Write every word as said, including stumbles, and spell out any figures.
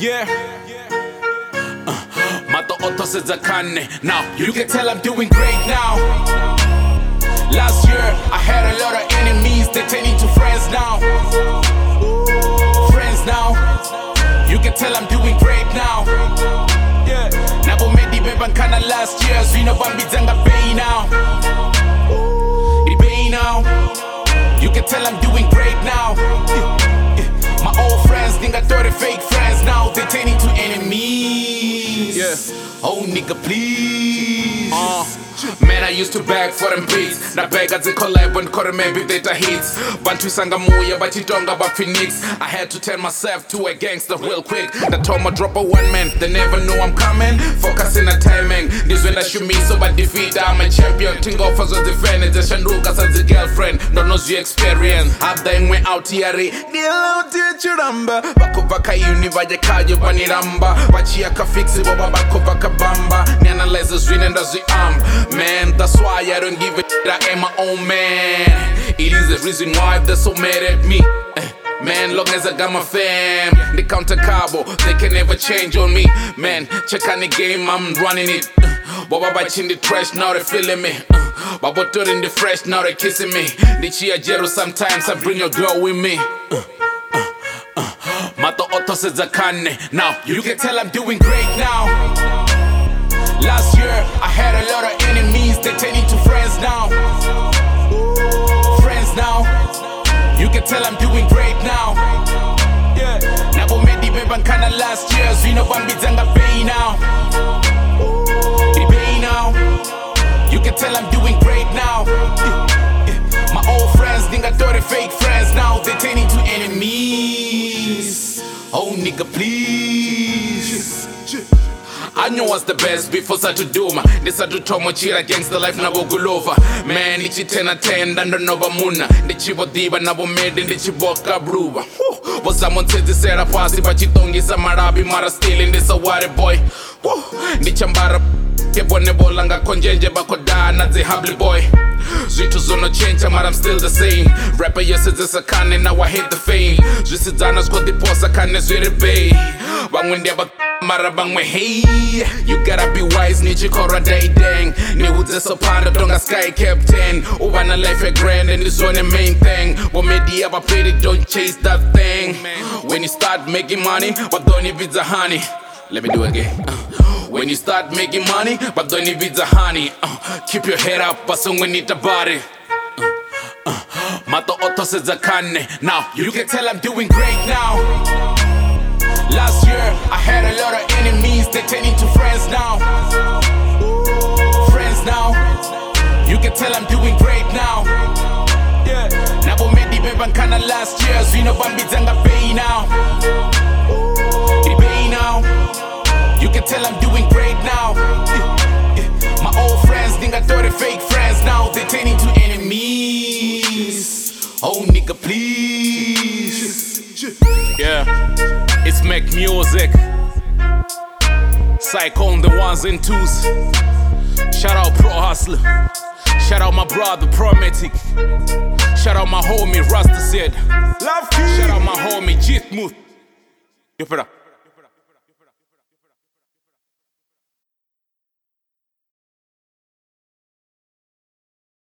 Yeah. Uh, Mato Otto says I can. Now you can tell I'm doing great now. Last year I had a lot of enemies, they turn into friends now. Friends now. You can tell I'm doing great now. Yeah. Nabo medi bebankana last year, so you know bambizanga pay now. It pay now. You can tell I'm doing great now. Yeah. Yeah. My old friends think I thought they fake friends, now they turn into enemies. Yeah. Oh nigga please. Uh. Man, I used to beg for them beats. Na beg as a collab and call them maybe data hits. Bantu sanga moya but you don't about Phoenix. I had to turn myself to a gangster real quick. That told my drop a one man, they never know I'm coming. Focusing on timing. This when I shoot me so by defeat I'm a champion. Think of us as defenders, just Shandukas as a girlfriend. Don't know the experience. I've done went out here. Deal out here churamba. Bako baka univaja kayo baniramba. Bachi aka fix it baba bako baka bamba. Ni analyze the swing and the arm. Man, that's why I don't give a shit, I am my own man. It is the reason why they're so mad at me. Man, long as I got my fam, they counter cabo, they can never change on me. Man, check on the game, I'm running it. Baba bach in the trash, now they feeling me. Baba turn in the fresh, now they kissing me. The chia jero, sometimes I bring your girl with me. Mato Otto says I can. Now, you can tell I'm doing great now. Last year, I had a lot of enemies, they turn into friends now. Friends now. You can tell I'm doing great now. Yeah. Nabo medi bebankana last year, so you know bambizanga pay now. It pay now. You can tell I'm doing great now. Yeah. Yeah. My old friends think I thought they fake friends, now they turn into enemies. Oh nigga please. I know what's the best before Satu Duma. This Satu Tomo Chira gangster life Nabo Gulova. Man, Ichi Tena Ten, Danda Nova Muna. Nichibo Diba, Nabo Made, and Nichiboka Bruba. Was someone says this era passy, but Chitongi Samarabi Mara stealing this a water boy. Nichambara Kebone Bolanga Konjenje Bakoda, not the Habli boy. Zitu zono change, but I'm still the same. Rapper, yes, it's a can, and now I hate the fame. Zisidanas got the post, I can't swear it bay. But when they marabang me hey, you gotta be wise, nichi kora day dang. Ni uze sopanda donga sky captain. Ubana life a grand and it's on the main thing. What made the ever paid it, don't chase that thing. When you start making money, but don't need the honey. Let me do it again. Uh, when you start making money, but don't need the honey. Uh, keep your head up, but someone need the body. Uh, uh, Mato Otto says I can. Now, you can tell I'm doing great now. Last year, I had a lot of enemies, they turn into friends now. Friends now. You can tell I'm doing great now. Yeah. Nabo medi bebankana last year, so you know bambizanga pay now. It pay now. You can tell I'm doing great now. Yeah. Yeah. My old friends think I thought they fake friends, now they turn into enemies. Oh nigga please. Yeah. It's Make Music. Psycho on the ones and twos. Shout out Pro Hustler. Shout out my brother Prometic. Shout out my homie Rasta said. Shout out my homie Jitmuth.